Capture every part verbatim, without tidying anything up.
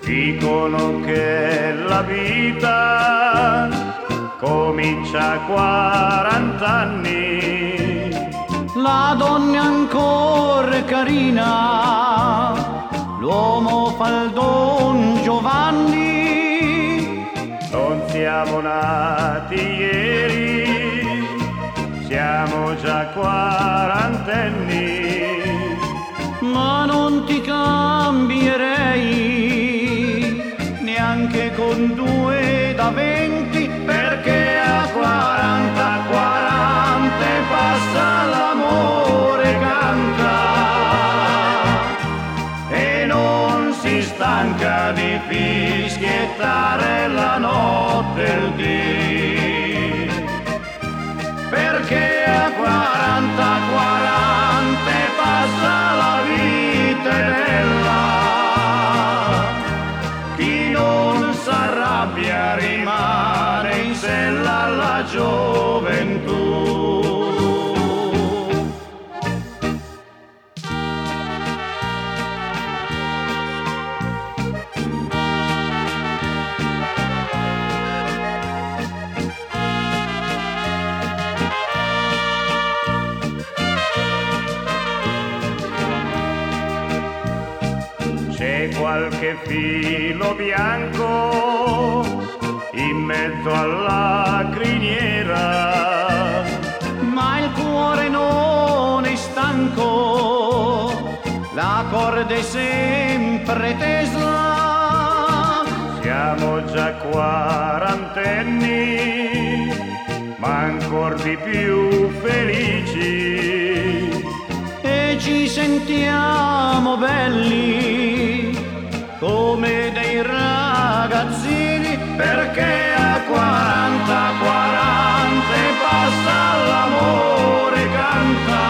Dicono che la vita comincia a quarant'anni. La donna è ancora carina, l'uomo fa il Don Giovanni. Non siamo nati ieri, siamo già quarantenni. Ma non ti cambierei neanche con due da venti, perché a quaranta quaranta passa l'amore canta e non si stanca di fischiettare la notte e il dì, perché a quaranta quaranta passa la vita è bella. Chi non s'arrabbia rimane in sella alla gioventù. C'è qualche filo bianco in mezzo alla criniera, Ma il cuore non è stanco, la corda è sempre tesa. siamo già quarantenni, ma ancor di più felici. E ci sentiamo belli come dei ragazzini, perché a quaranta quaranta passa l'amore canta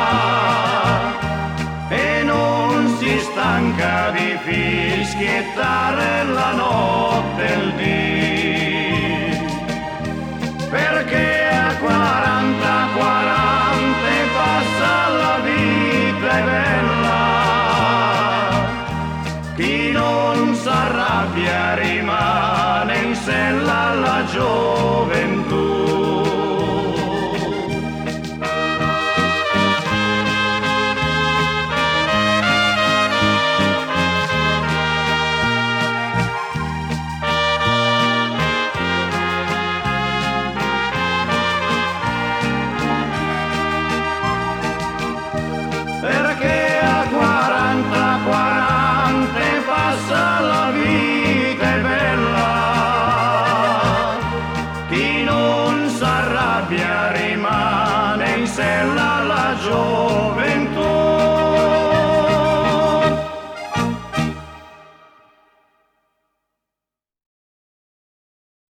e non si stanca di fischiettare la notte e il dì, perché a quaranta quaranta passa la vita è bella. Chi non s'arrabbia rimane in sella alla gioventù. Perché a quaranta quaranta passa la vita è bella. Chi non s'arrabbia rimane in sella alla gioventù.